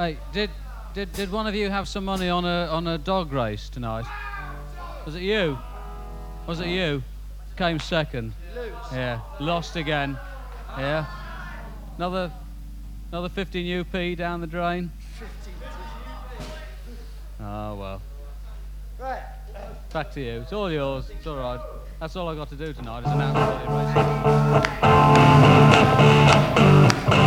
Hey, did one of you have some money on a dog race tonight? Was it you? Was it you? Came second. Yeah, lost again. Yeah. Another 15 UP down the drain. Oh well. Right. Back to you. It's all yours. It's all right. That's all I got to do tonight is announce the racing.